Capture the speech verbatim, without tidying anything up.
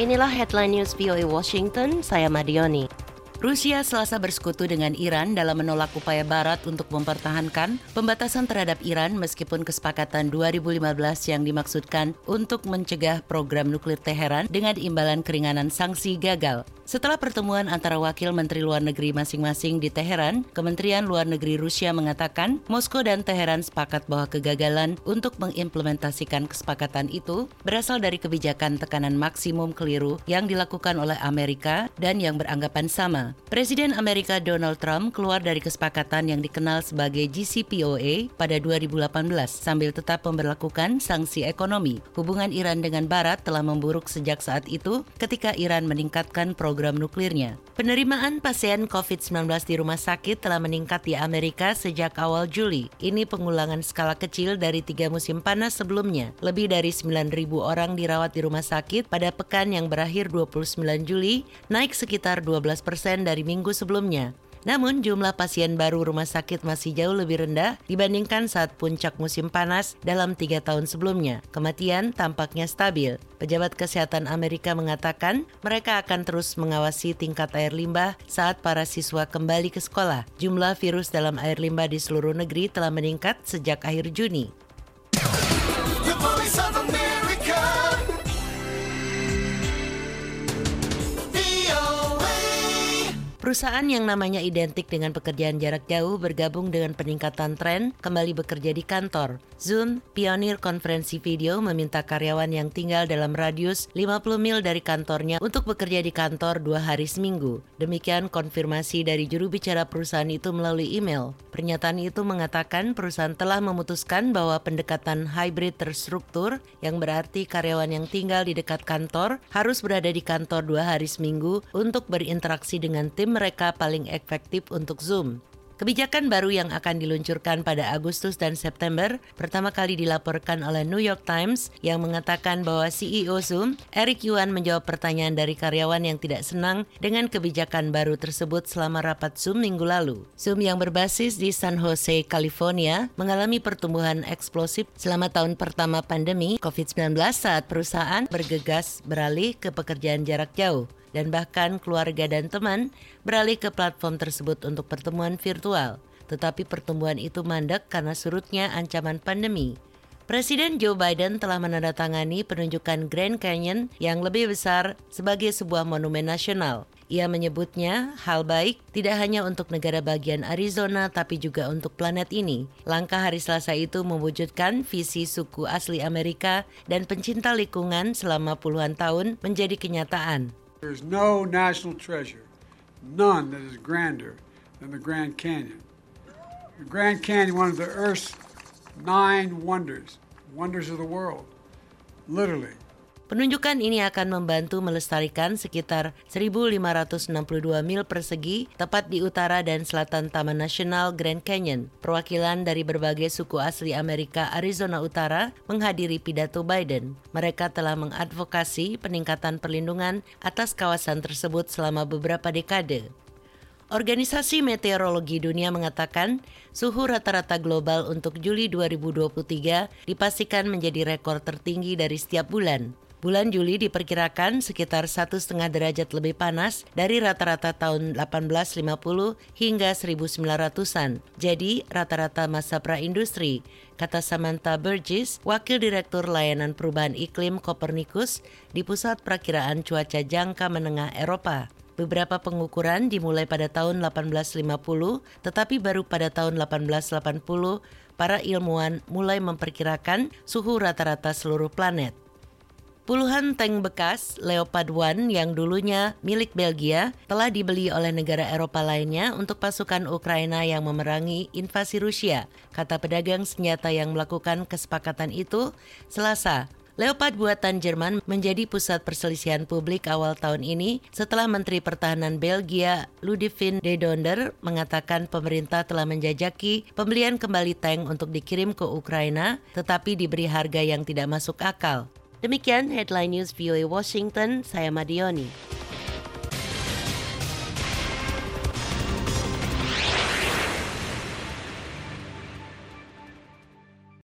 Inilah headline news V O A Washington, saya Madioni. Rusia Selasa bersekutu dengan Iran dalam menolak upaya Barat untuk mempertahankan pembatasan terhadap Iran meskipun kesepakatan dua ribu lima belas yang dimaksudkan untuk mencegah program nuklir Teheran dengan imbalan keringanan sanksi gagal. Setelah pertemuan antara wakil Menteri Luar Negeri masing-masing di Teheran, Kementerian Luar Negeri Rusia mengatakan Moskow dan Teheran sepakat bahwa kegagalan untuk mengimplementasikan kesepakatan itu berasal dari kebijakan tekanan maksimum keliru yang dilakukan oleh Amerika dan yang beranggapan sama. Presiden Amerika Donald Trump keluar dari kesepakatan yang dikenal sebagai J C P O A pada dua ribu delapan belas sambil tetap memberlakukan sanksi ekonomi. Hubungan Iran dengan Barat telah memburuk sejak saat itu ketika Iran meningkatkan program nuklirnya. Penerimaan pasien covid sembilan belas di rumah sakit telah meningkat di Amerika sejak awal Juli. Ini pengulangan skala kecil dari tiga musim panas sebelumnya. Lebih dari sembilan ribu orang dirawat di rumah sakit pada pekan yang berakhir dua puluh sembilan Juli, naik sekitar dua belas persen dari minggu sebelumnya. Namun jumlah pasien baru rumah sakit masih jauh lebih rendah dibandingkan saat puncak musim panas dalam tiga tahun sebelumnya. Kematian tampaknya stabil. Pejabat kesehatan Amerika mengatakan mereka akan terus mengawasi tingkat air limbah saat para siswa kembali ke sekolah. Jumlah virus dalam air limbah di seluruh negeri telah meningkat sejak akhir Juni. Perusahaan yang namanya identik dengan pekerjaan jarak jauh bergabung dengan peningkatan tren kembali bekerja di kantor. Zoom, pionir konferensi video, meminta karyawan yang tinggal dalam radius lima puluh mil dari kantornya untuk bekerja di kantor dua hari seminggu. Demikian konfirmasi dari juru bicara perusahaan itu melalui email. Pernyataan itu mengatakan perusahaan telah memutuskan bahwa pendekatan hybrid terstruktur, yang berarti karyawan yang tinggal di dekat kantor harus berada di kantor dua hari seminggu untuk berinteraksi dengan tim mereka paling efektif untuk Zoom. Kebijakan baru yang akan diluncurkan pada Agustus dan September pertama kali dilaporkan oleh New York Times yang mengatakan bahwa C E O Zoom, Eric Yuan, menjawab pertanyaan dari karyawan yang tidak senang dengan kebijakan baru tersebut selama rapat Zoom minggu lalu. Zoom yang berbasis di San Jose, California, mengalami pertumbuhan eksplosif selama tahun pertama pandemi covid sembilan belas saat perusahaan bergegas beralih ke pekerjaan jarak jauh. Dan bahkan keluarga dan teman beralih ke platform tersebut untuk pertemuan virtual. Tetapi pertumbuhan itu mandek karena surutnya ancaman pandemi. Presiden Joe Biden telah menandatangani penunjukan Grand Canyon yang lebih besar sebagai sebuah monumen nasional. Ia menyebutnya hal baik tidak hanya untuk negara bagian Arizona tapi juga untuk planet ini. Langkah hari Selasa itu mewujudkan visi suku asli Amerika dan pencinta lingkungan selama puluhan tahun menjadi kenyataan. There's no national treasure, none that is grander than the Grand Canyon. The Grand Canyon, one of the Earth's nine wonders, wonders of the world, literally. Penunjukan ini akan membantu melestarikan sekitar seribu lima ratus enam puluh dua mil persegi tepat di utara dan selatan Taman Nasional Grand Canyon. Perwakilan dari berbagai suku asli Amerika Arizona Utara menghadiri pidato Biden. Mereka telah mengadvokasi peningkatan perlindungan atas kawasan tersebut selama beberapa dekade. Organisasi Meteorologi Dunia mengatakan suhu rata-rata global untuk Juli dua ribu dua puluh tiga dipastikan menjadi rekor tertinggi dari setiap bulan. Bulan Juli diperkirakan sekitar satu koma lima derajat lebih panas dari rata-rata tahun delapan belas lima puluh hingga seribu sembilan ratusan. Jadi rata-rata masa praindustri, kata Samantha Burgess, Wakil Direktur Layanan Perubahan Iklim Copernicus di Pusat Perakiraan Cuaca Jangka Menengah Eropa. Beberapa pengukuran dimulai pada tahun delapan belas lima puluh, tetapi baru pada tahun delapan belas delapan puluh para ilmuwan mulai memperkirakan suhu rata-rata seluruh planet. Puluhan tank bekas Leopard satu yang dulunya milik Belgia telah dibeli oleh negara Eropa lainnya untuk pasukan Ukraina yang memerangi invasi Rusia, kata pedagang senjata yang melakukan kesepakatan itu Selasa. Leopard buatan Jerman menjadi pusat perselisihan publik awal tahun ini setelah Menteri Pertahanan Belgia Ludivine de Donder mengatakan pemerintah telah menjajaki pembelian kembali tank untuk dikirim ke Ukraina tetapi diberi harga yang tidak masuk akal. Demikian headline news V O A Washington, saya Madioni.